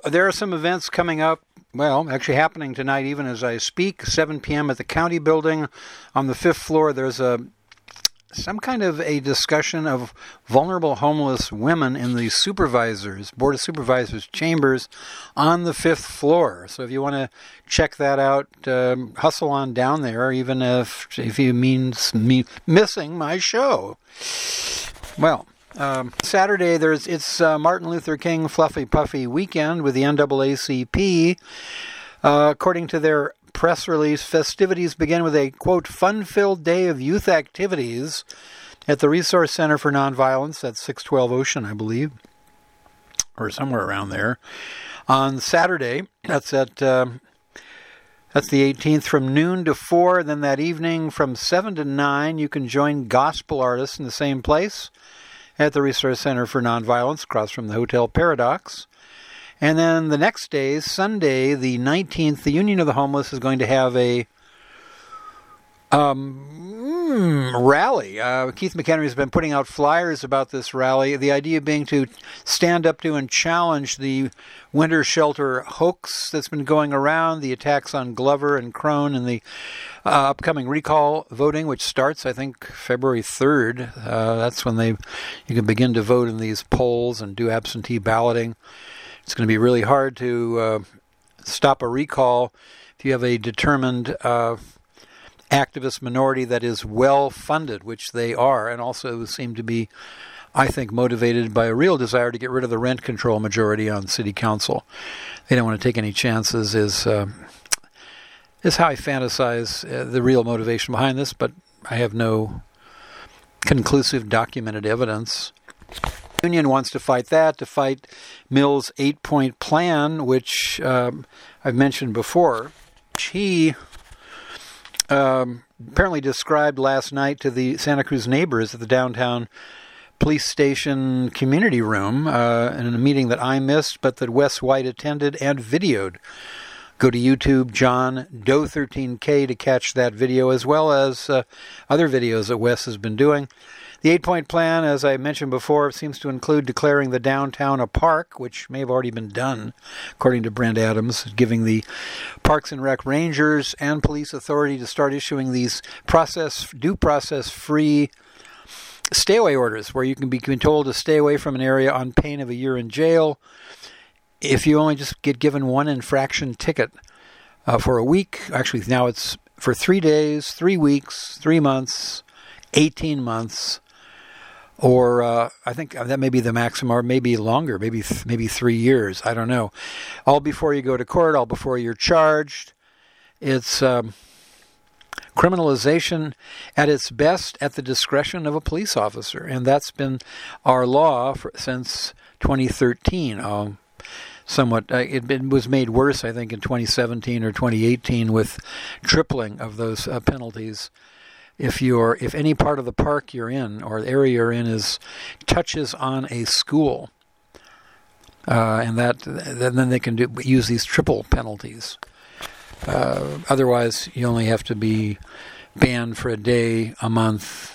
there are some events coming up, well, actually happening tonight even as I speak, 7 p.m. at the county building on the 5th floor. There's some kind of a discussion of vulnerable homeless women in the Board of Supervisors chambers on the 5th floor. So if you want to check that out, hustle on down there, even if you means me missing my show. Well, Saturday, it's Martin Luther King Fluffy Puffy weekend with the NAACP. According to their press release, festivities begin with a, quote, fun-filled day of youth activities at the Resource Center for Nonviolence at 612 Ocean, I believe, or somewhere around there. On Saturday, that's the 18th, from noon to 4. Then that evening from 7 to 9, you can join gospel artists in the same place at the Resource Center for Nonviolence, across from the Hotel Paradox. And then the next day, Sunday, the 19th, the Union of the Homeless is going to have a rally. Keith McHenry has been putting out flyers about this rally, the idea being to stand up to and challenge the winter shelter hoax that's been going around, the attacks on Glover and Crone, and the upcoming recall voting, which starts, I think, February 3rd. That's when you can begin to vote in these polls and do absentee balloting. It's going to be really hard to stop a recall if you have a determined activist minority that is well-funded, which they are, and also seem to be, I think, motivated by a real desire to get rid of the rent control majority on city council. They don't want to take any chances, is how I fantasize the real motivation behind this, but I have no conclusive documented evidence. The union wants to fight that, to fight Mills' 8-point plan, which I've mentioned before. He apparently described last night to the Santa Cruz neighbors at the downtown police station community room in a meeting that I missed, but that Wes White attended and videoed. Go to YouTube, John Doe 13K, to catch that video, as well as other videos that Wes has been doing. The 8-point plan, as I mentioned before, seems to include declaring the downtown a park, which may have already been done, according to Brent Adams, giving the Parks and Rec rangers and police authority to start issuing these due process-free stay-away orders, where you can be told to stay away from an area on pain of a year in jail if you only just get given one infraction ticket for a week. Actually, now it's for 3 days, 3 weeks, 3 months, 18 months, or I think that may be the maximum, or maybe longer, maybe 3 years. I don't know. All before you go to court, all before you're charged. It's criminalization at its best at the discretion of a police officer, and that's been our law since 2013. Somewhat, it was made worse, I think, in 2017 or 2018 with tripling of those penalties. If any part of the park you're in or the area you're in touches on a school, and then they can use these triple penalties. Otherwise, you only have to be banned for a day, a month,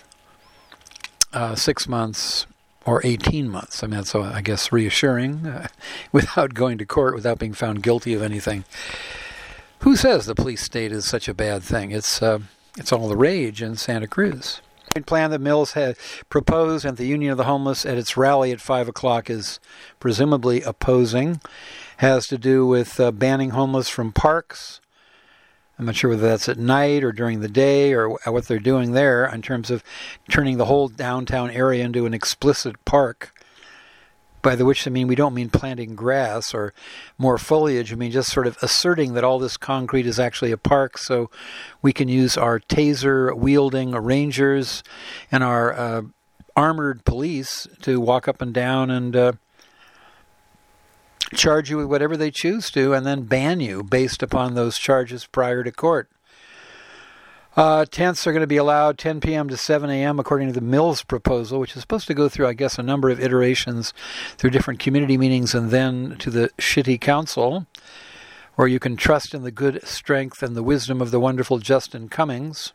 6 months, or 18 months. I mean, that's, I guess, reassuring without going to court, without being found guilty of anything. Who says the police state is such a bad thing? It's all the rage in Santa Cruz. The plan that Mills had proposed and the Union of the Homeless at its rally at 5 o'clock is presumably opposing has to do with banning homeless from parks. I'm not sure whether that's at night or during the day or what they're doing there in terms of turning the whole downtown area into an explicit park. By which I mean we don't mean planting grass or more foliage. I mean just sort of asserting that all this concrete is actually a park, so we can use our taser-wielding rangers and our armored police to walk up and down and charge you with whatever they choose to, and then ban you based upon those charges prior to court. Tents are going to be allowed 10 p.m. to 7 a.m. according to the Mills proposal, which is supposed to go through, I guess, a number of iterations through different community meetings and then to the Shitty Council, where you can trust in the good strength and the wisdom of the wonderful Justin Cummings,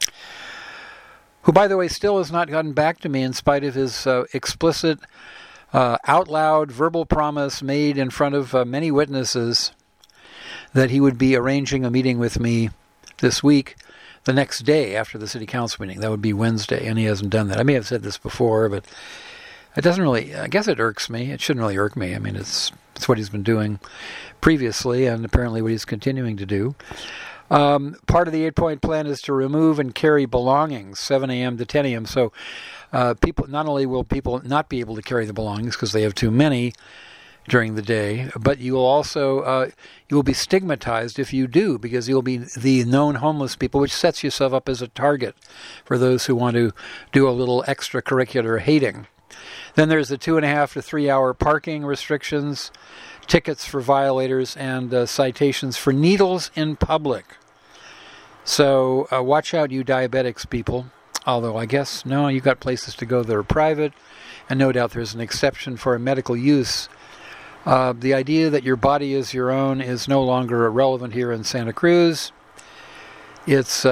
who, by the way, still has not gotten back to me in spite of his explicit out loud verbal promise made in front of many witnesses that he would be arranging a meeting with me this week, the next day after the city council meeting. That would be Wednesday, and he hasn't done that. I may have said this before, but it doesn't really, I guess it irks me. It shouldn't really irk me. I mean, it's what he's been doing previously and apparently what he's continuing to do. Part of the 8-point plan is to remove and carry belongings, 7 a.m. to 10 a.m. So people, not only will people not be able to carry the belongings because they have too many during the day, but you will also you will be stigmatized if you do, because you'll be the known homeless people, which sets yourself up as a target for those who want to do a little extracurricular hating. Then there's the 2.5 to 3 hour parking restrictions, tickets for violators, and citations for needles in public. So watch out, you diabetics people. Although I guess, no, you've got places to go that are private, and no doubt there's an exception for medical use. The idea that your body is your own is no longer relevant here in Santa Cruz. It's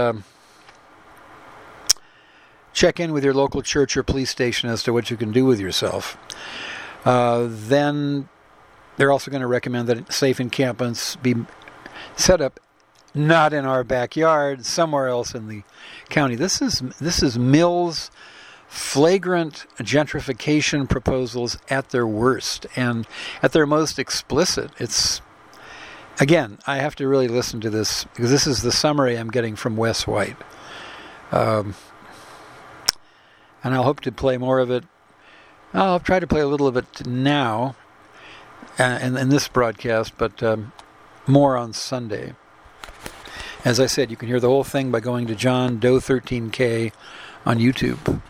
check in with your local church or police station as to what you can do with yourself. Then they're also going to recommend that safe encampments be set up not in our backyard, somewhere else in the county. This is Mills' flagrant gentrification proposals at their worst and at their most explicit. It's, again, I have to really listen to this because this is the summary I'm getting from Wes White. And I'll hope to play more of it. I'll try to play a little of it now in this broadcast, but more on Sunday. As I said, you can hear the whole thing by going to John Doe 13K on YouTube.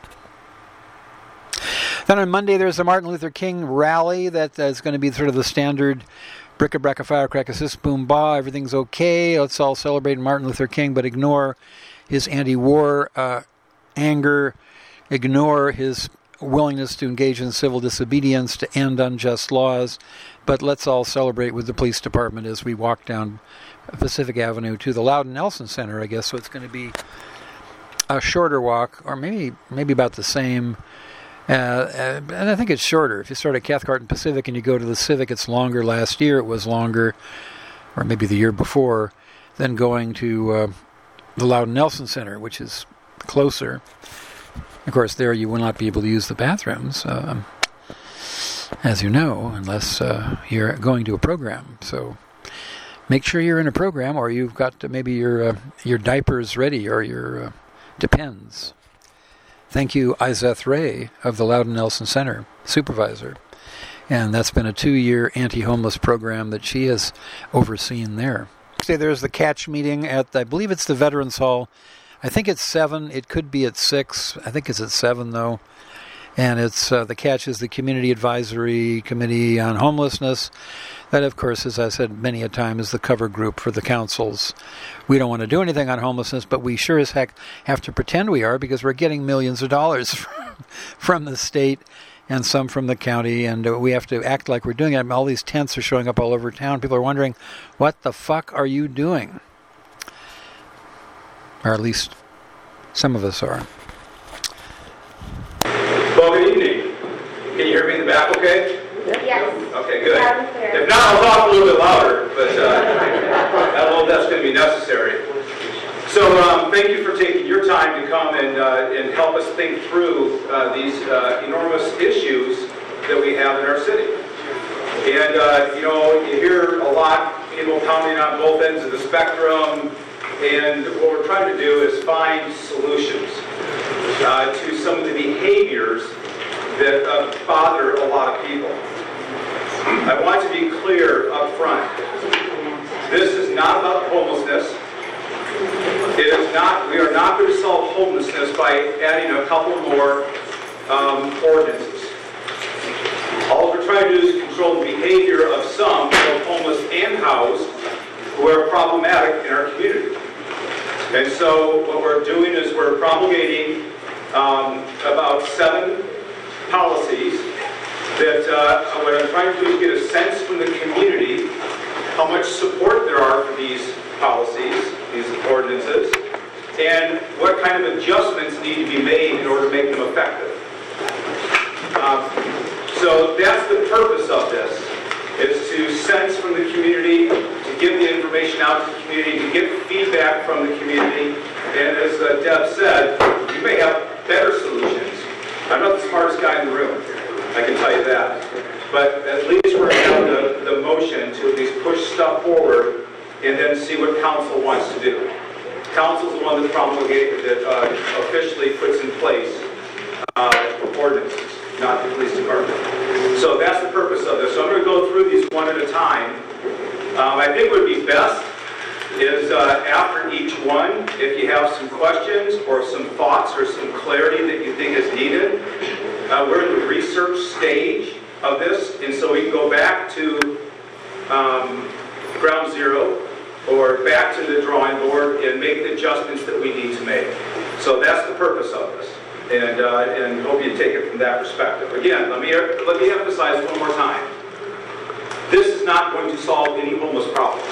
Then on Monday, there's a Martin Luther King rally that is going to be sort of the standard bric-a-brac, firecracker, sis, boom, ba, everything's okay. Let's all celebrate Martin Luther King, but ignore his anti-war anger, ignore his willingness to engage in civil disobedience to end unjust laws, but let's all celebrate with the police department as we walk down Pacific Avenue to the Loudon Nelson Center, I guess. So it's going to be a shorter walk, or maybe about the same. And I think it's shorter. If you start at Cathcart and Pacific and you go to the Civic, it's longer. Last year it was longer, or maybe the year before, than going to the Loudon Nelson Center, which is closer. Of course, there you will not be able to use the bathrooms, as you know, unless you're going to a program. So make sure you're in a program, or you've got maybe your diapers ready, or your Depends. Thank you, Izeth Ray of the Loudon Nelson Center, supervisor. And that's been a 2-year anti-homeless program that she has overseen there. There's the catch meeting at, I believe it's the Veterans Hall. I think it's 7. It could be at 6. I think it's at 7, though. And it's the catch is the Community Advisory Committee on Homelessness. That, of course, as I said many a time, is the cover group for the councils. We don't want to do anything on homelessness, but we sure as heck have to pretend we are, because we're getting millions of dollars from the state and some from the county, and we have to act like we're doing it. All these tents are showing up all over town. People are wondering, what the fuck are you doing? Or at least some of us are. Well, good evening. Can you hear me in the back okay? Yes. Okay, good. If not, I'll talk a little bit louder, but I don't know if that's going to be necessary. So thank you for taking your time to come and help us think through these enormous issues that we have in our city. And, you hear a lot, people commenting on both ends of the spectrum, and what we're trying to do is find solutions to some of the behaviors that bother a lot of people. I want to be clear up front. This is not about homelessness. It is not. We are not going to solve homelessness by adding a couple more ordinances. All we're trying to do is control the behavior of some, both homeless and housed, who are problematic in our community. And so what we're doing is we're promulgating about 7 policies that what I'm trying to do is get a sense from the community how much support there are for these policies, these ordinances, and what kind of adjustments need to be made in order to make them effective. So to sense from the community, to give the information out to the community, to get feedback from the community. And as Deb said, you may have better solutions. I'm not the smartest guy in the room, I can tell you that. But at least we're having the motion to at least push stuff forward and then see what council wants to do. Council's the one that promulgated, that officially puts in place ordinances, not the police department. So that's the purpose of this. So I'm going to go through these one at a time. I think what would be best is after each one, if you have some questions or some thoughts or some clarity that you think is needed, we're in the research stage of this, and so we can go back to ground zero or back to the drawing board and make the adjustments that we need to make. So that's the purpose of this, and hope you take it from that perspective. Again, let me emphasize one more time. This is not going to solve any homeless problems.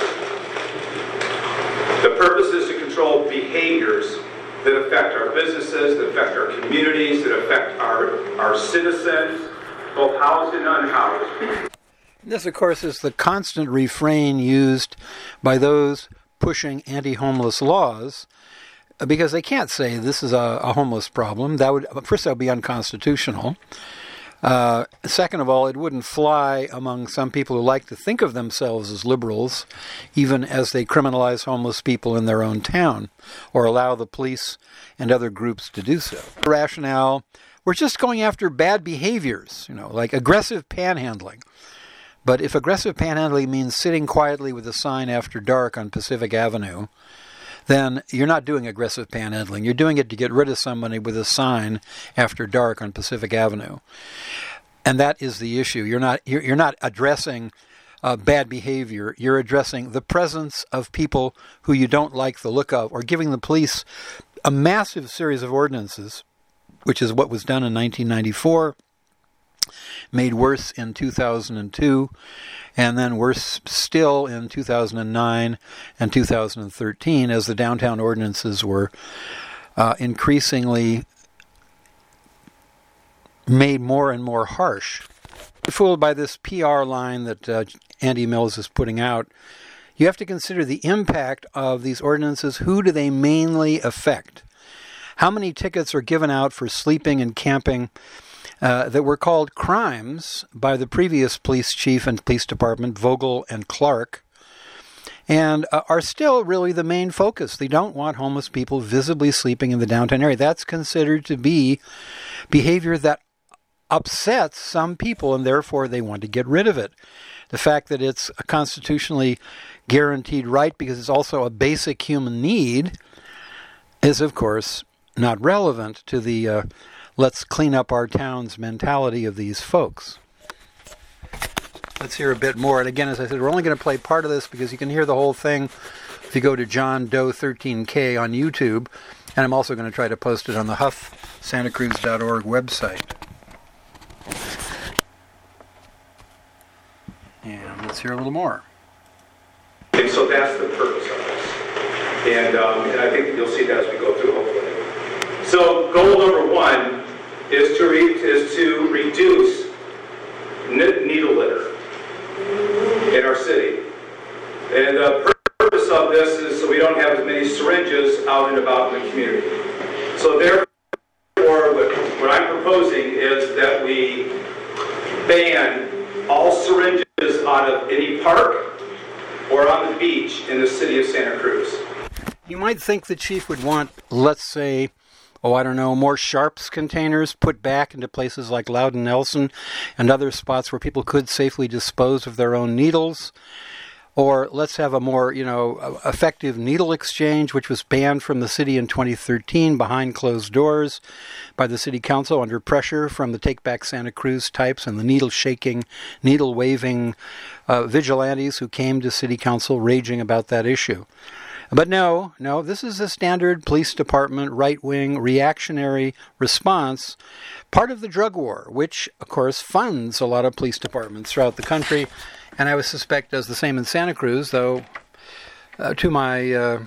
The purpose is to control behaviors that affect our businesses, that affect our communities, that affect our citizens, both housed and unhoused. This, of course, is the constant refrain used by those pushing anti-homeless laws, because they can't say this is a homeless problem. That would be unconstitutional. Second of all, it wouldn't fly among some people who like to think of themselves as liberals, even as they criminalize homeless people in their own town, or allow the police and other groups to do so. The rationale, we're just going after bad behaviors, like aggressive panhandling. But if aggressive panhandling means sitting quietly with a sign after dark on Pacific Avenue, then you're not doing aggressive panhandling. You're doing it to get rid of somebody with a sign after dark on Pacific Avenue. And that is the issue. You're not addressing bad behavior. You're addressing the presence of people who you don't like the look of, or giving the police a massive series of ordinances, which is what was done in 1994, made worse in 2002, and then worse still in 2009 and 2013 as the downtown ordinances were increasingly made more and more harsh. Fooled by this PR line that Andy Mills is putting out, you have to consider the impact of these ordinances. Who do they mainly affect? How many tickets are given out for sleeping and camping that were called crimes by the previous police chief and police department, Vogel and Clark, and are still really the main focus? They don't want homeless people visibly sleeping in the downtown area. That's considered to be behavior that upsets some people, and therefore they want to get rid of it. The fact that it's a constitutionally guaranteed right because it's also a basic human need is, of course, not relevant to the let's clean up our towns mentality of these folks. Let's hear a bit more. And again, as I said, we're only going to play part of this because you can hear the whole thing if you go to John Doe 13K on YouTube. And I'm also going to try to post it on the HuffSantaCruz.org website. And let's hear a little more. And so that's the purpose of this. And I think that you'll see that as we go through, hopefully. So goal number one is to reduce needle litter in our city. And the purpose of this is so we don't have as many syringes out and about in the community. So therefore, what I'm proposing is that we ban all syringes out of any park or on the beach in the city of Santa Cruz. You might think the chief would want, let's say, more Sharps containers put back into places like Loudon Nelson and other spots where people could safely dispose of their own needles. Or let's have a more, effective needle exchange, which was banned from the city in 2013 behind closed doors by the city council under pressure from the Take Back Santa Cruz types and the needle-shaking, needle-waving vigilantes who came to city council raging about that issue. But no, this is a standard police department right-wing reactionary response, part of the drug war, which, of course, funds a lot of police departments throughout the country, and I would suspect does the same in Santa Cruz, though to my,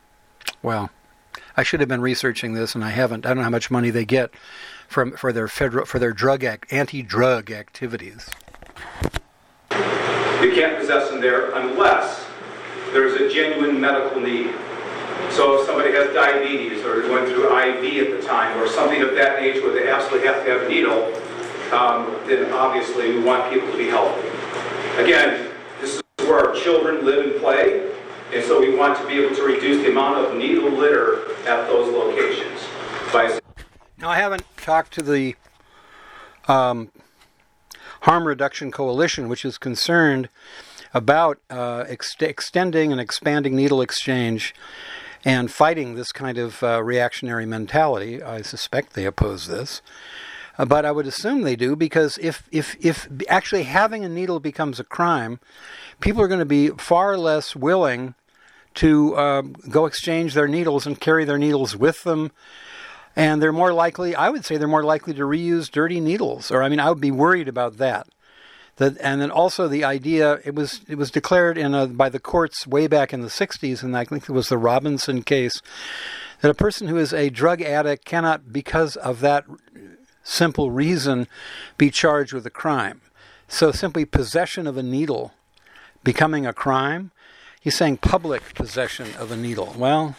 I should have been researching this, and I haven't. I don't know how much money they get for their anti-drug activities. You can't possess them there unless there's a genuine medical need. So if somebody has diabetes or is going through IV at the time or something of that nature where they absolutely have to have a needle, then obviously we want people to be healthy. Again, this is where our children live and play, and so we want to be able to reduce the amount of needle litter at those locations. Now, I haven't talked to the Harm Reduction Coalition, which is concerned about extending and expanding needle exchange and fighting this kind of reactionary mentality. I suspect they oppose this. But I would assume they do, because if actually having a needle becomes a crime, people are going to be far less willing to go exchange their needles and carry their needles with them. And they're more likely, I would say they're more likely to reuse dirty needles. Or, I mean, I would be worried about that. And then also the idea, it was declared by the courts way back in the 60s, and I think it was the Robinson case, that a person who is a drug addict cannot, because of that simple reason, be charged with a crime. So simply possession of a needle becoming a crime, he's saying public possession of a needle. Well,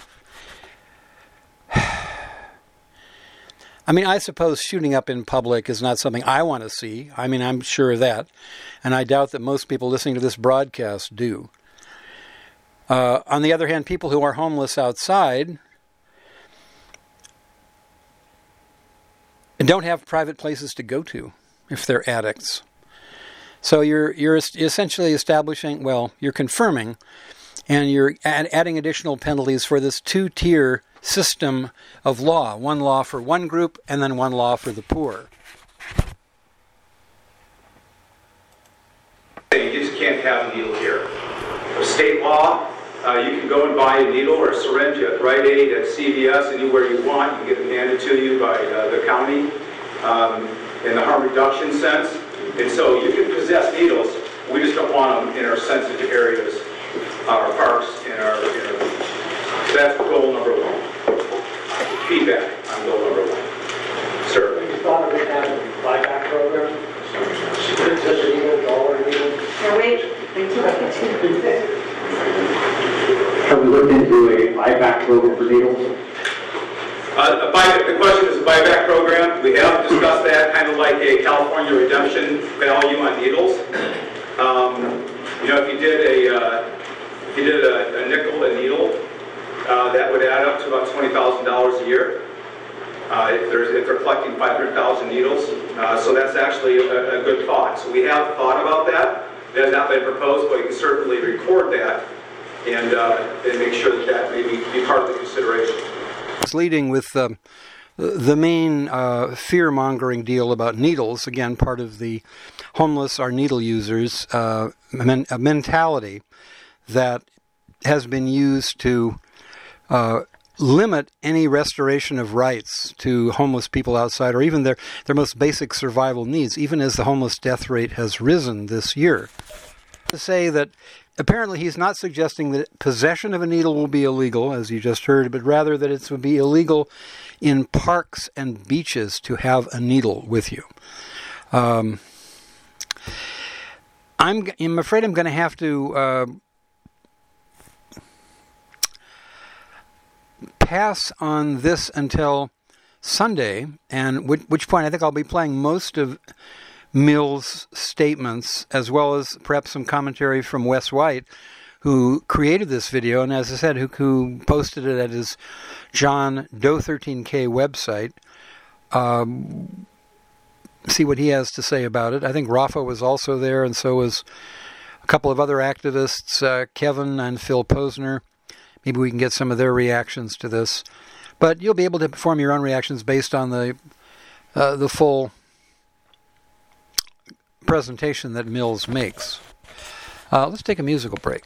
I mean, I suppose shooting up in public is not something I want to see. I mean, I'm sure of that. And I doubt that most people listening to this broadcast do. On the other hand, people who are homeless outside and don't have private places to go to if they're addicts. So you're essentially establishing, well, you're confirming, and you're adding additional penalties for this two-tier system of law. One law for one group, and then one law for the poor. You just can't have a needle here. For state law, you can go and buy a needle or a syringe at Rite Aid, at CVS, anywhere you want. You can get them handed to you by the county in the harm reduction sense. And so you can possess needles. We just don't want them in our sensitive areas, our parks, and our, so that's goal number one. Feedback on goal number one. Sir? Have you thought of it having a buyback program? Just a needle, dollar needle? Now wait until I get to this. Have we looked into a buyback program for needles? The question is a buyback program. We have discussed that, kind of like a California redemption value on needles. If you did a nickel a needle, that would add up to about $20,000 a year. If they're collecting 500,000 needles, so that's actually a good thought. So we have thought about that. It has not been proposed, but you can certainly record that and make sure that may be part of the consideration. It's leading with the main fear-mongering deal about needles. Again, part of the homeless are needle users a mentality that has been used to limit any restoration of rights to homeless people outside, or even their most basic survival needs, even as the homeless death rate has risen this year. To say that apparently he's not suggesting that possession of a needle will be illegal, as you just heard, but rather that it would be illegal in parks and beaches to have a needle with you. I'm afraid I'm going to have to pass on this until Sunday, and which point I think I'll be playing most of Mills' statements, as well as perhaps some commentary from Wes White, who created this video, and as I said, who posted it at his John Doe 13K website. See what he has to say about it. I think Rafa was also there, and so was a couple of other activists, Kevin and Phil Posner. Maybe we can get some of their reactions to this. But you'll be able to form your own reactions based on the full presentation that Mills makes. Let's take a musical break.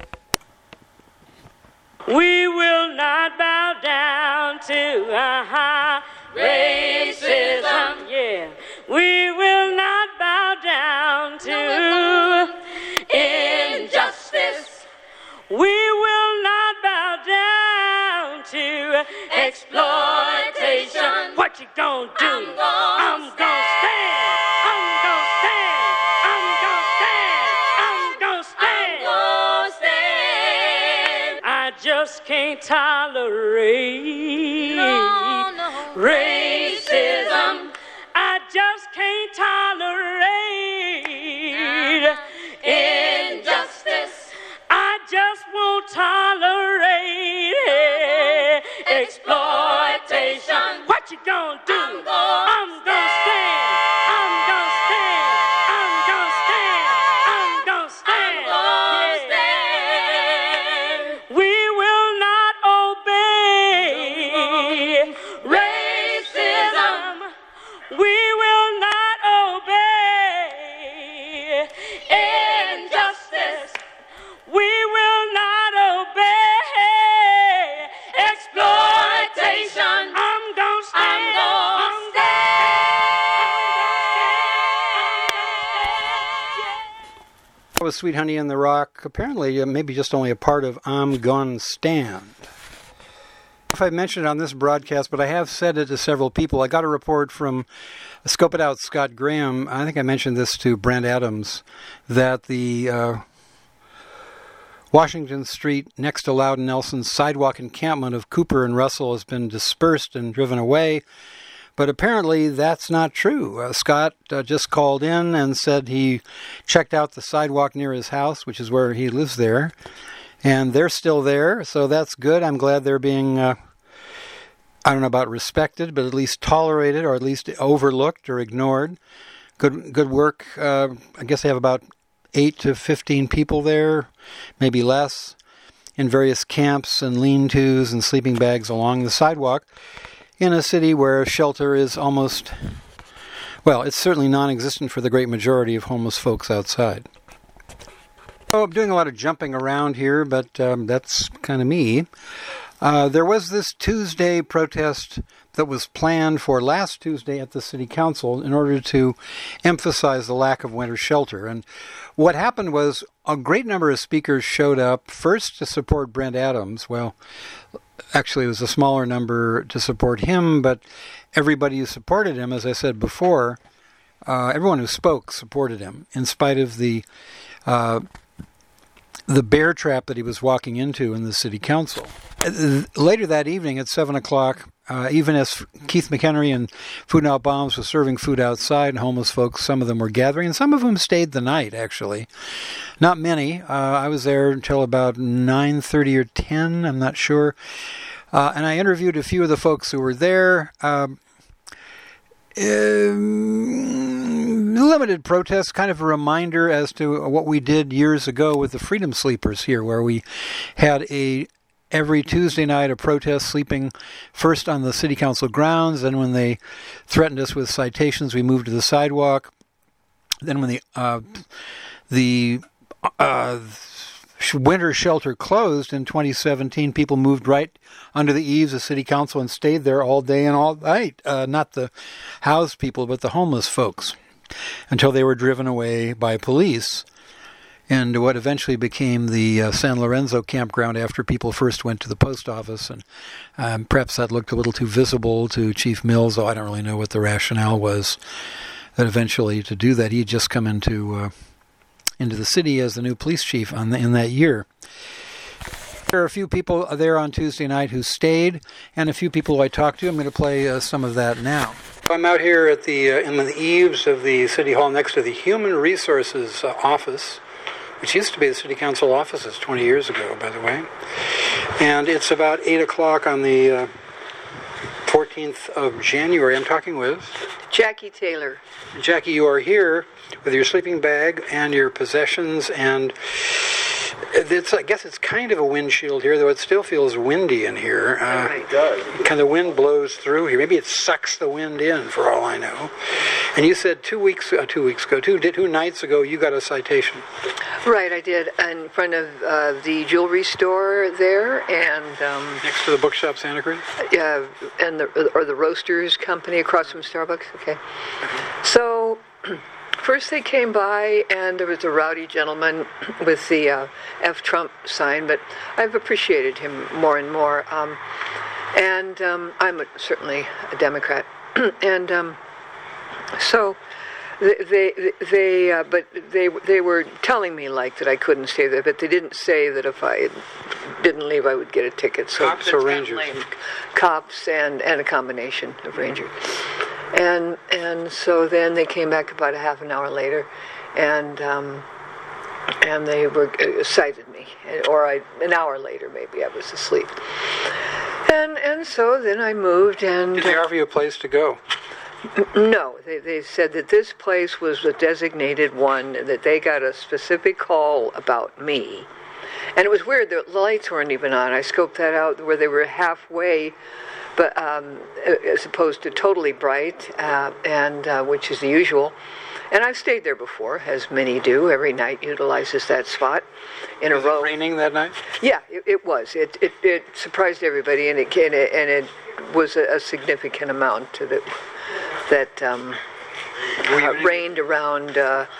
We will not bow down to racism. Yeah, we will not bow down to injustice. We will not bow down to exploitation. What you gonna do? I'm gonna stand. I'm gonna stand. I'm gonna stand. I'm just can't tolerate racism. I just can't tolerate injustice. I just won't tolerate exploitation. What you gonna do? I'm gonna stand. I'm gonna stand. I'm gonna stand. I'm gonna stand. I'm gonna stand. We will not obey racism. We will not obey injustice. We will not obey exploitation. I'm gonna stand. I'm gonna stand. That was Sweet Honey in the Rock, apparently maybe just only a part of I'm Gonna Stand. If I mentioned it on this broadcast, but I have said it to several people. I got a report from Scope It Out Scott Graham. I think I mentioned this to Brent Adams, that the Washington Street next to Loudon Nelson's sidewalk encampment of Cooper and Russell has been dispersed and driven away. But apparently that's not true. Scott just called in and said he checked out the sidewalk near his house, which is where he lives there, and they're still there, so that's good. I'm glad they're being, I don't know about respected, but at least tolerated, or at least overlooked or ignored. Good work. I guess they have about 8 to 15 people there, maybe less, in various camps and lean-tos and sleeping bags along the sidewalk in a city where shelter is almost, well, it's certainly non-existent for the great majority of homeless folks outside. So I'm doing a lot of jumping around here, but that's kind of me. There was this Tuesday protest that was planned for last Tuesday at the City Council in order to emphasize the lack of winter shelter. And what happened was a great number of speakers showed up, first to support Brent Adams. Well, actually it was a smaller number to support him, but everybody who supported him, as I said before, everyone who spoke supported him, in spite of the bear trap that he was walking into in the City Council. Later that evening at 7 o'clock, even as Keith McHenry and Food Not Bombs was serving food outside, and homeless folks, some of them were gathering, and some of them stayed the night, actually. Not many. I was there until about 9:30 or 10, I'm not sure. And I interviewed a few of the folks who were there. Limited protest, kind of a reminder as to what we did years ago with the Freedom Sleepers here, where we had every Tuesday night a protest, sleeping first on the City Council grounds. Then when they threatened us with citations, we moved to the sidewalk. Then when the winter shelter closed in 2017, people moved right under the eaves of City Council and stayed there all day and all night. Not the housed people, but the homeless folks, until they were driven away by police. And what eventually became the San Lorenzo campground after people first went to the post office. And perhaps that looked a little too visible to Chief Mills, though I don't really know what the rationale was that eventually to do that. He'd just come into the city as the new police chief in that year. There are a few people there on Tuesday night who stayed, and a few people who I talked to. I'm going to play some of that now. I'm out here at in the eaves of the City Hall next to the Human Resources office, which used to be the City Council offices 20 years ago, by the way. And it's about 8 o'clock on the 14th of January. I'm talking with Jackie Taylor. Jackie, you are here with your sleeping bag and your possessions, and I guess it's kind of a windshield here, though it still feels windy in here. It does. Kind of wind blows through here. Maybe it sucks the wind in, for all I know. And you said 2 nights ago, you got a citation. Right, I did, in front of the jewelry store there, and next to the bookshop, Santa Cruz. Yeah, and the Roasters Company across from Starbucks. Okay, so. First they came by, and there was a rowdy gentleman with the F. Trump sign, but I've appreciated him more and more. I'm certainly a Democrat. And so they were telling me, like, that I couldn't stay there, but they didn't say that if I didn't leave, I would get a ticket. So Cops that's or kinda Rangers? lame. Cops and a combination of Rangers. And so then they came back about a half an hour later, and they were cited me, or an hour later maybe I was asleep. And so then I moved, and Did they offer you a place to go? no, they said that this place was a designated one, that they got a specific call about me. And it was weird, the lights weren't even on. I scoped that out where they were halfway, but as opposed to totally bright, and which is the usual. And I've stayed there before, as many do. Every night utilizes that spot in a Was row. it raining that night? Yeah, it was. It surprised everybody, and it was a significant amount that rained around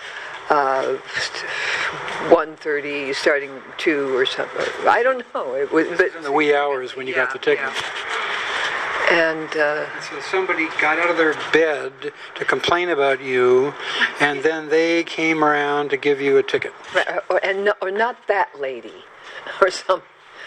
1:30, starting 2 or something. I don't know. It was, but In the wee hours when you got the ticket. yeah. And So somebody got out of their bed to complain about you, and then they came around to give you a ticket. or not that lady, or some.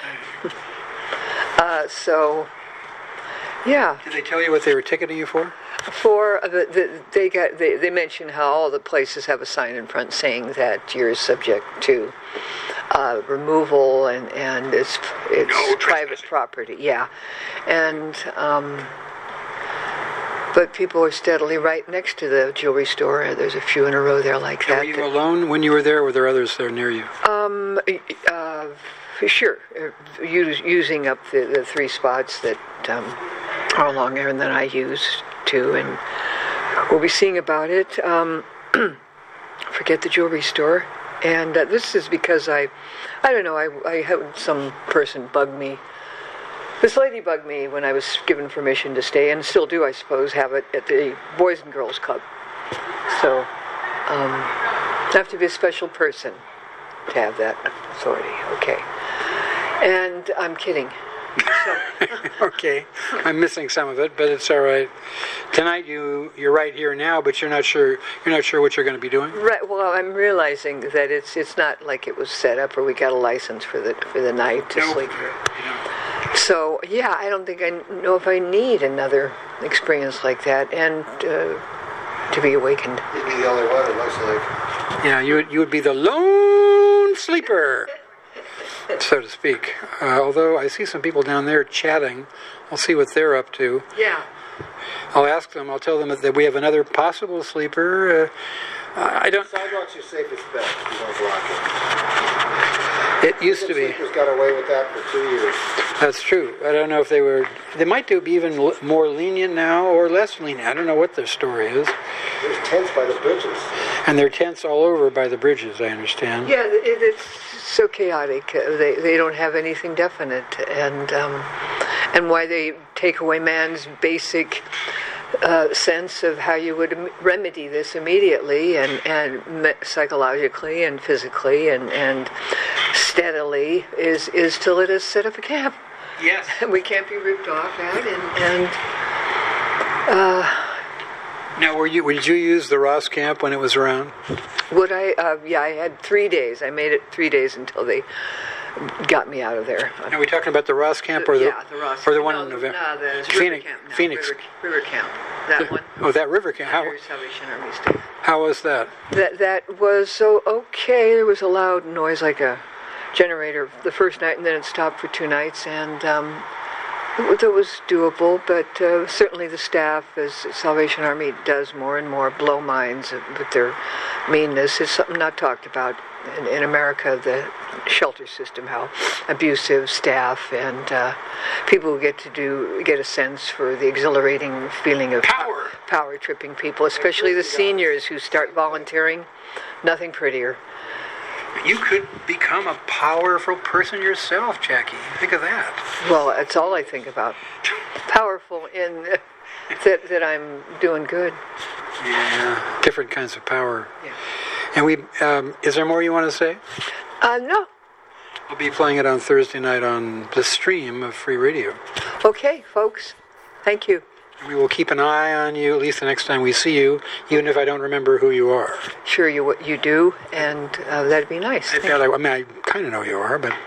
So, yeah. Did they tell you what they were ticketing you for? For they mentioned how all the places have a sign in front saying that you're subject to removal and it's private property. Yeah, and but people are steadily right next to the jewelry store. There's a few in a row there like Were that. you alone when you were there, or were there others there near you? Sure, using up the 3 spots that are along there, and then I use 2, and we'll be seeing about it. Forget the jewelry store, and this is because I don't know, I had some person bug me. This lady bugged me when I was given permission to stay, and still do, I suppose, have it at the Boys and Girls Club. So, I have to be a special person to have that authority. Okay. And I'm kidding. Okay, I'm missing some of it, but it's all right. Tonight you're right here now, but you're not sure what you're going to be doing. Right. Well, I'm realizing that it's not like it was set up or we got a license for the night to sleep here. So yeah, I don't think I know if I need another experience like that, and to be awakened. You'd be the only one, it looks like. Yeah, you would be the lone sleeper, so to speak. Although I see some people down there chatting, I'll see what they're up to. Yeah. I'll ask them. I'll tell them that we have another possible sleeper. I don't. Sidewalk's your safest bet. You don't block it. It used to be. Sleepers got away with that for 2 years. That's true. I don't know if they were. They might be even more lenient now or less lenient. I don't know what their story is. There's tents by the bridges. And there are tents all over by the bridges, I understand. Yeah, it's so chaotic. They don't have anything definite, and why they take away man's basic sense of how you would remedy this immediately and psychologically and physically and steadily is to let us set up a camp. Yes. We can't be ripped off at Now, did you use the Ross camp when it was around? would I? Yeah, I had 3 days. I made it 3 days until they got me out of there. Are we talking about the Ross camp or the Ross. or the one No, in November? No, the Phoenix. River Camp. No, Phoenix. River Camp. That one. Oh, that river camp. Under Salvation Army stuff. How was that? That was so okay. There was a loud noise like a generator the first night, and then it stopped for 2 nights, and that was doable. But certainly the staff, as Salvation Army does more and more, blow minds with their meanness. It's something not talked about in America, the shelter system, how abusive staff and people who get a sense for the exhilarating feeling of power tripping people, especially the seniors who start volunteering. Nothing prettier. You could become a powerful person yourself, Jackie. Think of that. Well, that's all I think about. Powerful in that I'm doing good. Yeah. Different kinds of power. Yeah. And is there more you want to say? No. We'll be playing it on Thursday night on the stream of Free Radio. Okay, folks. Thank you. We will keep an eye on you at least the next time we see you, even if I don't remember who you are. Sure, you do, and that'd be nice. I kind of know who you are, but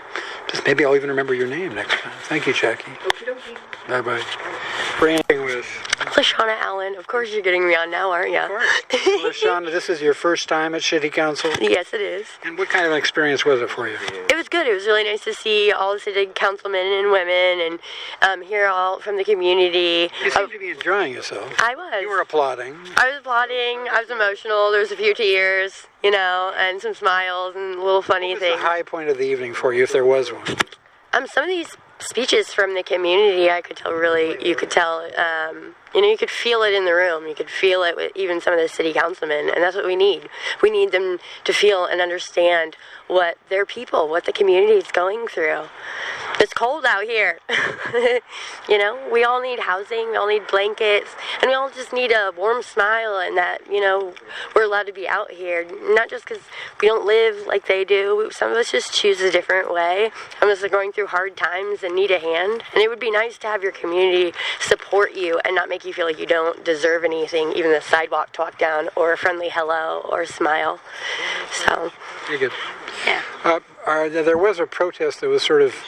Maybe I'll even remember your name next time. Thank you, Jackie. Bye-bye. Branding with... LaShawna Allen. Of course you're getting me on now, aren't you? Of course. LaShawna, this is your first time at City Council? Yes, it is. And what kind of an experience was it for you? It was good. It was really nice to see all the city councilmen and women and hear all from the community. You seem to be enjoying yourself. I was. You were applauding. I was applauding. I was emotional. There was a few tears, and some smiles and little funny What was things. the high point of the evening for you, if there was one? Some of these speeches from the community, I could tell you could tell, you could feel it in the room. You could feel it with even some of the city councilmen, and that's what we need. We need them to feel and understand what their people, what the community is going through. It's cold out here. We all need housing, we all need blankets, and we all just need a warm smile and that, we're allowed to be out here. Not just because we don't live like they do. Some of us just choose a different way. Some of us are going through hard times and need a hand. And it would be nice to have your community support you and not make you feel like you don't deserve anything, even the sidewalk to walk down, or a friendly hello, or a smile. So. Very good. Yeah. There was a protest that was sort of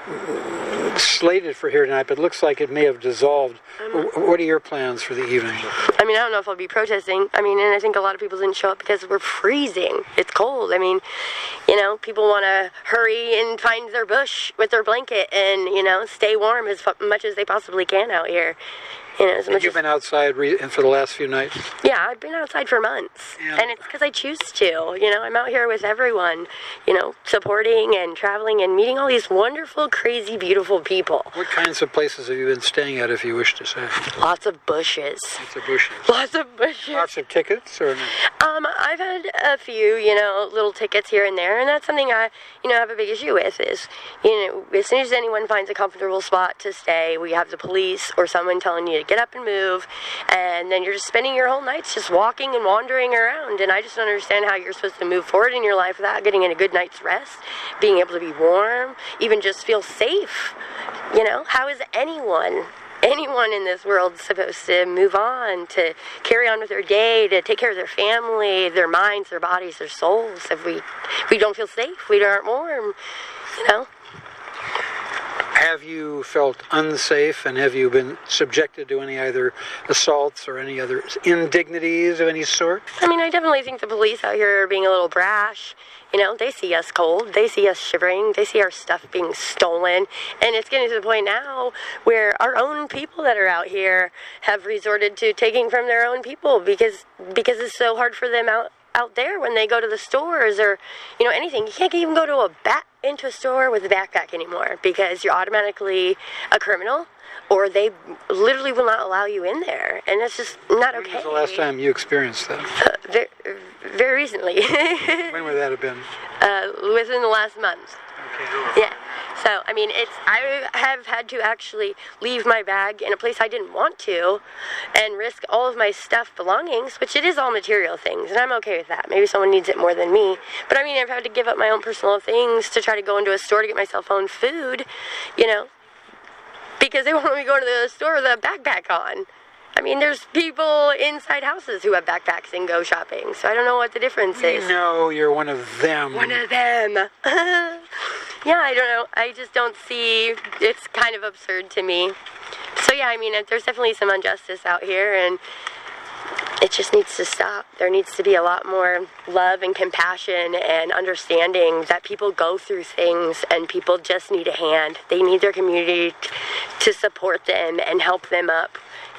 slated for here tonight, but it looks like it may have dissolved. What are your plans for the evening? I don't know if I'll be protesting. And I think a lot of people didn't show up because we're freezing. It's cold. People want to hurry and find their bush with their blanket and, stay warm as much as they possibly can out here. You've been outside for the last few nights? Yeah, I've been outside for months. And it's because I choose to. I'm out here with everyone, supporting and traveling and meeting all these wonderful, crazy, beautiful people. What kinds of places have you been staying at, if you wish to say? Lots of bushes. Lots of bushes. Lots of bushes. Lots of tickets? Or no? I've had a few, little tickets here and there, and that's something I, have a big issue with is, as soon as anyone finds a comfortable spot to stay, we have the police or someone telling you to get up and move, and then you're just spending your whole nights just walking and wandering around, and I just don't understand how you're supposed to move forward in your life without getting in a good night's rest, being able to be warm, even just feel safe. How is anyone in this world supposed to move on, to carry on with their day, to take care of their family, their minds, their bodies, their souls, if we don't feel safe, we aren't warm, Have you felt unsafe, and have you been subjected to any either assaults or any other indignities of any sort? I definitely think the police out here are being a little brash. They see us cold, they see us shivering, they see our stuff being stolen, and it's getting to the point now where our own people that are out here have resorted to taking from their own people because it's so hard for them out there when they go to the stores or, anything. You can't even go into a store with a backpack anymore because you're automatically a criminal, or they literally will not allow you in there, and that's just not okay. When was the last time you experienced that? Very recently. When would that have been? Within the last month. Okay. Yeah. So, I have had to actually leave my bag in a place I didn't want to and risk all of my stuff, belongings, which it is all material things, and I'm okay with that. Maybe someone needs it more than me. But, I've had to give up my own personal things to try to go into a store to get myself own food, because they won't let me go to the store with a backpack on. There's people inside houses who have backpacks and go shopping, so I don't know what the difference is. No, you're one of them. One of them. Yeah, I don't know. I just don't see, it's kind of absurd to me. So yeah, there's definitely some injustice out here, and it just needs to stop. There needs to be a lot more love and compassion and understanding that people go through things and people just need a hand. They need their community to support them and help them up,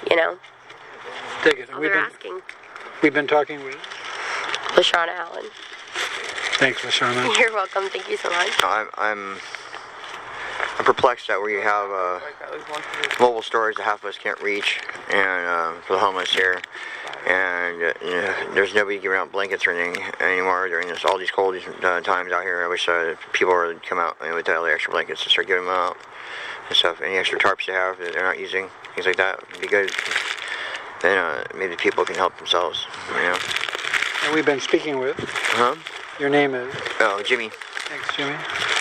Dig it. All they're asking. We've been talking with LaShawna Allen. Thanks, LaShawna. You're welcome. Thank you so much. I'm perplexed at where you have mobile stores that half of us can't reach, and for the homeless here, and there's nobody giving out blankets or anything anymore during all these cold times out here. I wish people would come out with all the extra blankets and start giving them out and stuff. Any extra tarps they have that they're not using, things like that would be good. Then maybe people can help themselves. And we've been speaking with. Huh? Your name is? Oh, Jimmy. Thanks, Jimmy.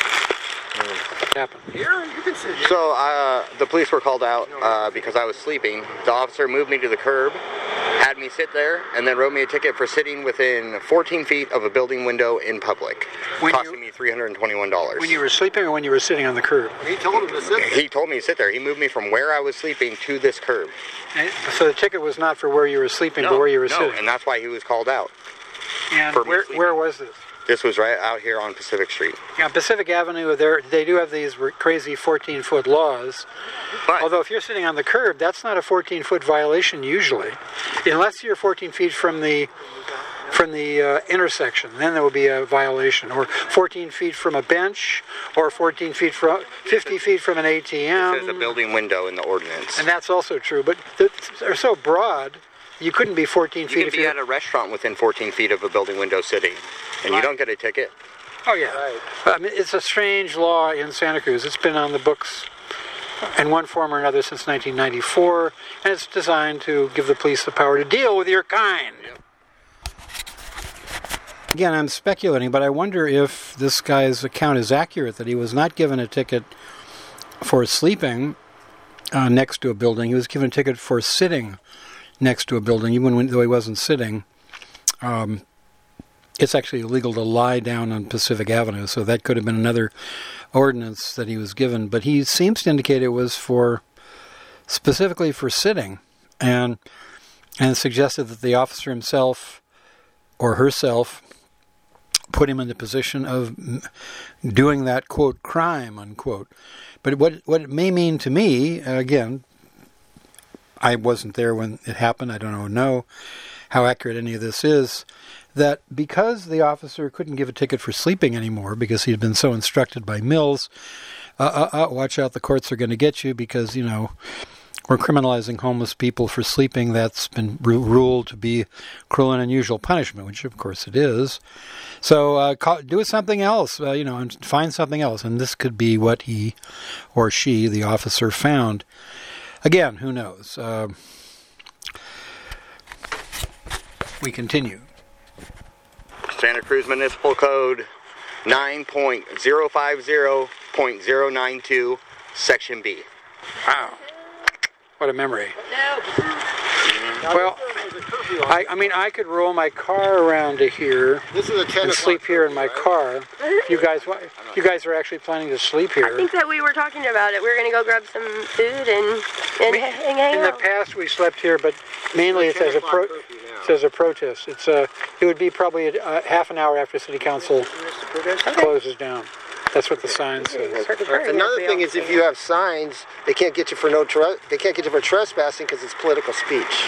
What happened? So the police were called out because I was sleeping. The officer moved me to the curb, had me sit there, and then wrote me a ticket for sitting within 14 feet of a building window in public, costing me $321. When you were sleeping or when you were sitting on the curb? He told him to sit there. He told me to sit there. He moved me from where I was sleeping to this curb. So the ticket was not for where you were sleeping, but where you were sitting? And that's why he was called out. And where was this? This was right out here on Pacific Street. Yeah, Pacific Avenue, they do have these crazy 14-foot laws. But, although if you're sitting on the curb, that's not a 14-foot violation usually. Unless you're 14 feet from the intersection, then there will be a violation. Or 14 feet from a bench, or 14 feet from 50 feet from an ATM. There's a building window in the ordinance. And that's also true, but they're so broad, you couldn't be 14 feet. You can be at a restaurant within 14 feet of a building window sitting, and you don't get a ticket. Oh, yeah. Right. I mean, it's a strange law in Santa Cruz. It's been on the books in one form or another since 1994, and it's designed to give the police the power to deal with your kind. Yep. Again, I'm speculating, but I wonder if this guy's account is accurate, that he was not given a ticket for sleeping next to a building. He was given a ticket for sitting next to a building, even though he wasn't sitting. It's actually illegal to lie down on Pacific Avenue, so that could have been another ordinance that he was given. But he seems to indicate it was specifically for sitting, and suggested that the officer himself or herself put him in the position of doing that, quote, crime, unquote. But what it may mean to me, again, I wasn't there when it happened. I don't know how accurate any of this is, that because the officer couldn't give a ticket for sleeping anymore because he'd been so instructed by Mills, watch out, the courts are going to get you because, we're criminalizing homeless people for sleeping. That's been ruled to be cruel and unusual punishment, which of course it is. So do something else, and find something else. And this could be what he or she, the officer, found. Again, who knows? We continue. Santa Cruz Municipal Code 9.050.092, Section B. Wow. What a memory. Well, I could roll my car around to here and sleep here in my car. You guys are actually planning to sleep here. I think that we were talking about it. We were going to go grab some food and hang out. In the past, we slept here, but mainly it's as a protest. It would be probably half an hour after City Council closes down. That's what the sign says. Another thing is, if you have signs, they can't get you for trespassing because it's political speech.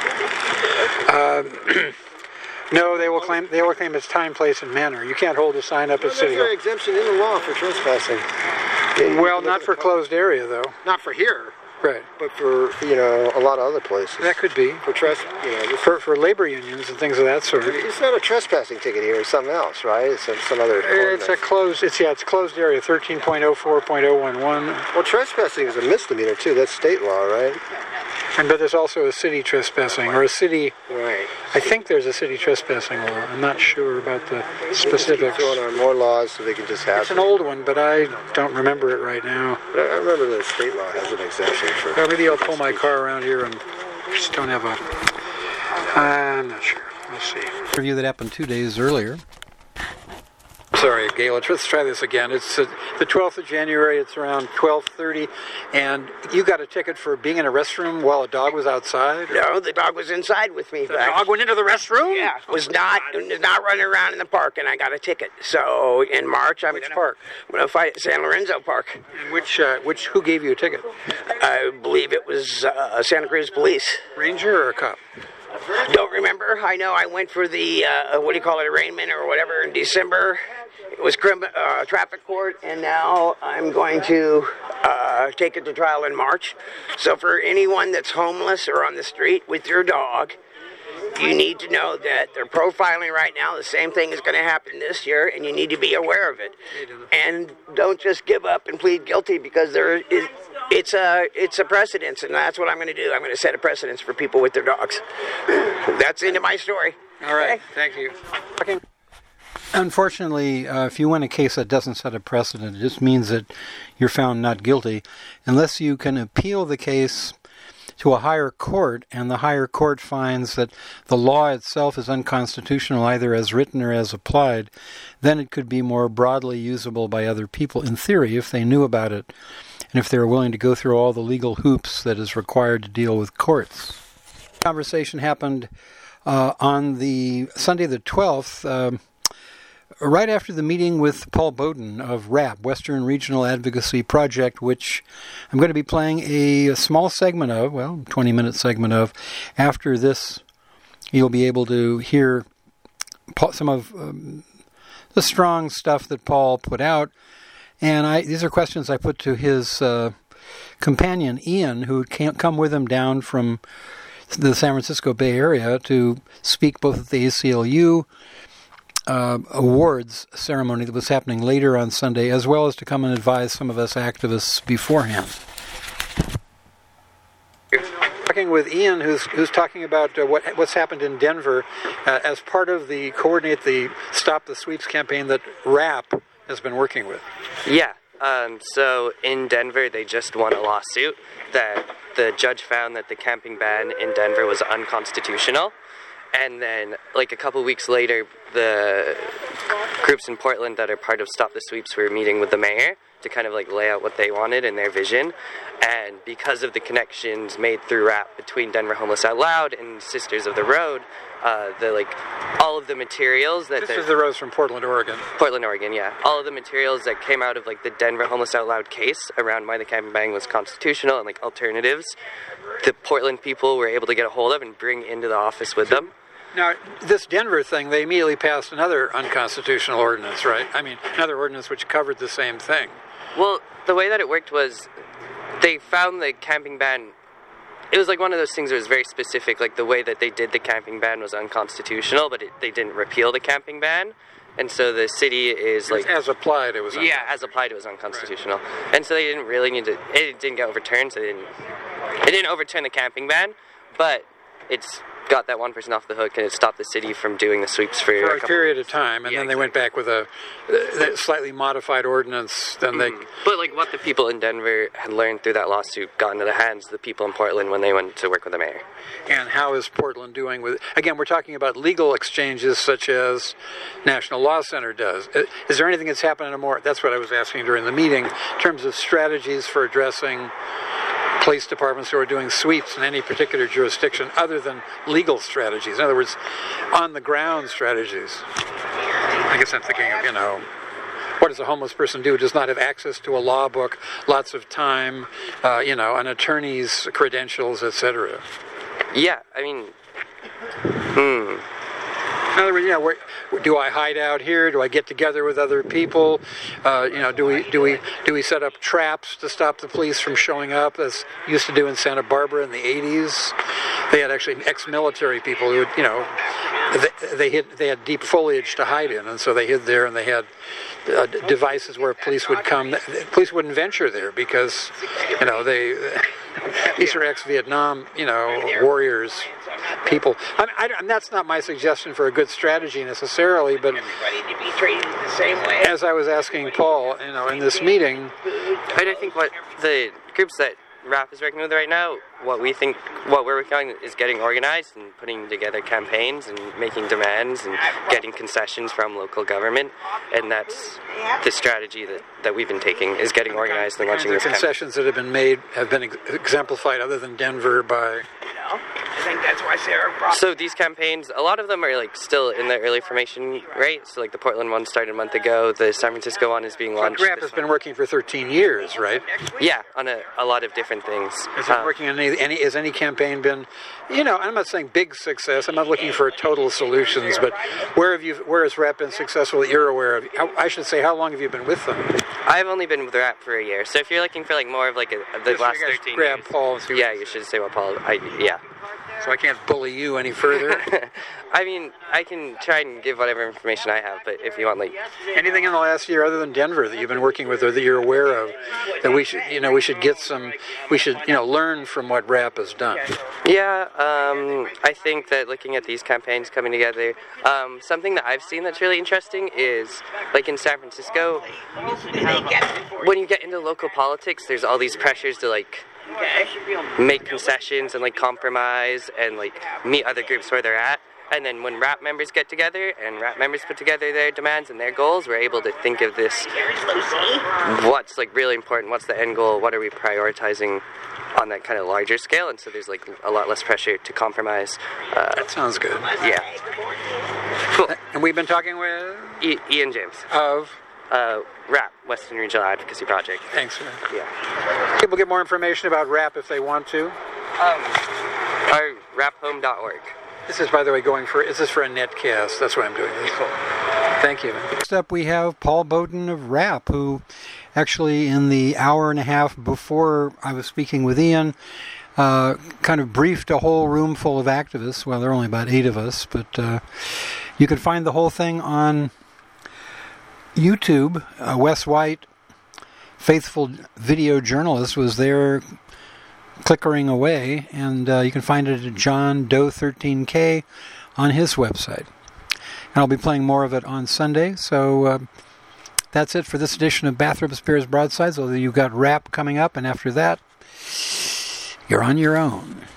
No, they will claim it's time, place, and manner. You can't hold a sign up at City Hall. There's an exemption in the law for trespassing. Well, not for closed area, though. Not for here. Right. But for, a lot of other places. That could be. For labor unions and things of that sort. It's not a trespassing ticket here. It's something else, right? It's some other... It's closed area, 13.04.011. Well, trespassing is a misdemeanor, too. That's state law, right? But there's also a city trespassing, or a city... Right. I think there's a city trespassing law. I'm not sure about the specifics. Throwing on more laws so they can just have... It's an old one, but I don't remember it right now. But I remember the state law has an exemption for... Well, maybe I'll pull my car around here and just don't have a... I'm not sure. We'll see. Review that happened 2 days earlier. Sorry, Gail, let's try this again. It's the 12th of January, it's around 12:30, and you got a ticket for being in a restroom while a dog was outside? No, the dog was inside with me. The dog went into the restroom? Yeah, was not running around in the park, and I got a ticket. So in March, I'm going to fight at San Lorenzo Park. And who gave you a ticket? I believe it was Santa Cruz Police. Ranger or a cop? Don't remember. I know I went for the, arraignment or whatever in December. It was traffic court, and now I'm going to take it to trial in March. So for anyone that's homeless or on the street with your dog, you need to know that they're profiling right now. The same thing is going to happen this year, and you need to be aware of it. And don't just give up and plead guilty because it's a precedence, and that's what I'm going to do. I'm going to set a precedence for people with their dogs. That's the end of my story. All right. Thank you. Okay. Unfortunately, if you win a case that doesn't set a precedent, it just means that you're found not guilty. Unless you can appeal the case to a higher court, and the higher court finds that the law itself is unconstitutional either as written or as applied, then it could be more broadly usable by other people, in theory, if they knew about it, and if they were willing to go through all the legal hoops that is required to deal with courts. The conversation happened on the Sunday the 12th, right after the meeting with Paul Bowden of WRAP, Western Regional Advocacy Project, which I'm going to be playing a small segment of, 20-minute segment of. After this, you'll be able to hear some of the strong stuff that Paul put out. And these are questions I put to his companion, Ian, who can't come with him down from the San Francisco Bay Area to speak both at the ACLU awards ceremony that was happening later on Sunday, as well as to come and advise some of us activists beforehand. Talking with Ian, who's talking about what's happened in Denver as part of the coordinate the Stop the Sweeps campaign that WRAP has been working with. Yeah. So in Denver, they just won a lawsuit that the judge found that the camping ban in Denver was unconstitutional. And then, like, a couple weeks later, the groups in Portland that are part of Stop the Sweeps were meeting with the mayor to kind of, like, lay out what they wanted and their vision. And because of the connections made through WRAP between Denver Homeless Out Loud and Sisters of the Road, all of the materials that... Sisters of the Road from Portland, Oregon. Portland, Oregon, yeah. All of the materials that came out of, like, the Denver Homeless Out Loud case around why the camping ban was constitutional and, like, alternatives, the Portland people were able to get a hold of and bring into the office with them. Now, this Denver thing, they immediately passed another unconstitutional ordinance, right? I mean, another ordinance which covered the same thing. Well, the way that it worked was they found the camping ban... It was like one of those things that was very specific, like the way that they did the camping ban was unconstitutional, but they didn't repeal the camping ban. And so the city is like... As applied, it was unconstitutional. Yeah, as applied, it was unconstitutional. Right. And so they didn't really need to... It didn't get overturned, so it didn't overturn the camping ban, but it's got that one person off the hook, and it stopped the city from doing the sweeps for a period of time, and then they went back with a slightly modified ordinance. Then they... But like what the people in Denver had learned through that lawsuit got into the hands of the people in Portland when they went to work with the mayor. And how is Portland doing with... Again, we're talking about legal exchanges such as National Law Center does. Is there anything that's happening more... That's what I was asking during the meeting, in terms of strategies for addressing police departments who are doing sweeps in any particular jurisdiction other than legal strategies. In other words, on-the-ground strategies. I guess I'm thinking of, what does a homeless person do who does not have access to a law book, lots of time, an attorney's credentials, etc.? Yeah, I mean... In other words, do I hide out here? Do I get together with other people? Do we set up traps to stop the police from showing up, as used to do in Santa Barbara in the 80s? They had actually ex-military people who, they had deep foliage to hide in, and so they hid there, and they had devices where police would come. Police wouldn't venture there because, these are ex-Vietnam, warriors, people. That's not my suggestion for a good strategy necessarily, but as I was asking Paul, in this meeting... I think what the groups that WRAP is working with right now, what we're working on is getting organized and putting together campaigns and making demands and getting concessions from local government, and that's the strategy that we've been taking, is getting organized and launching this campaign. Concessions that have been made have been exemplified, other than Denver, by... I think that's why Sarah brought... So these campaigns, a lot of them are still in the early formation, right? So the Portland one started a month ago. The San Francisco one is being launched. WRAP has been working for 13 years, right? Yeah, on a lot of different things. Has any campaign been, I'm not saying big success. I'm not looking for total solutions, but where has WRAP been successful that you're aware of? I should say, how long have you been with them? I've only been with WRAP for a year. So if you're looking for more of the last 13 grab years. Paul. Yeah, you should say what Paul. Yeah. So I can't bully you any further? I mean, I can try and give whatever information I have, but if you want, anything in the last year other than Denver that you've been working with or that you're aware of, that we should learn from what WRAP has done? Yeah, I think that looking at these campaigns coming together, something that I've seen that's really interesting is, in San Francisco, when you get into local politics, there's all these pressures to, make concessions and like compromise and like meet other groups where they're at. And then when rap members get together and rap members put together their demands and their goals, we're able to think of this, what's like really important, what's the end goal, what are we prioritizing on that kind of larger scale, and so there's like a lot less pressure to compromise. That sounds good. Yeah. Cool. And we've been talking with Ian James of RAP, Western Regional Advocacy Project. Thanks, sir. Yeah. People get more information about RAP if they want to. Our raphome.org. This is, by the way, is this for a netcast? That's what I'm doing. Cool. Thank you. Next up, we have Paul Bowden of RAP, who actually, in the hour and a half before I was speaking with Ian, kind of briefed a whole room full of activists. Well, there are only about 8 of us, but you can find the whole thing on YouTube. Wes White, faithful video journalist, was there clickering away, and you can find it at John Doe 13K on his website. And I'll be playing more of it on Sunday, so that's it for this edition of Bathrop Spears Broadsides, although you've got RAP coming up, and after that, you're on your own.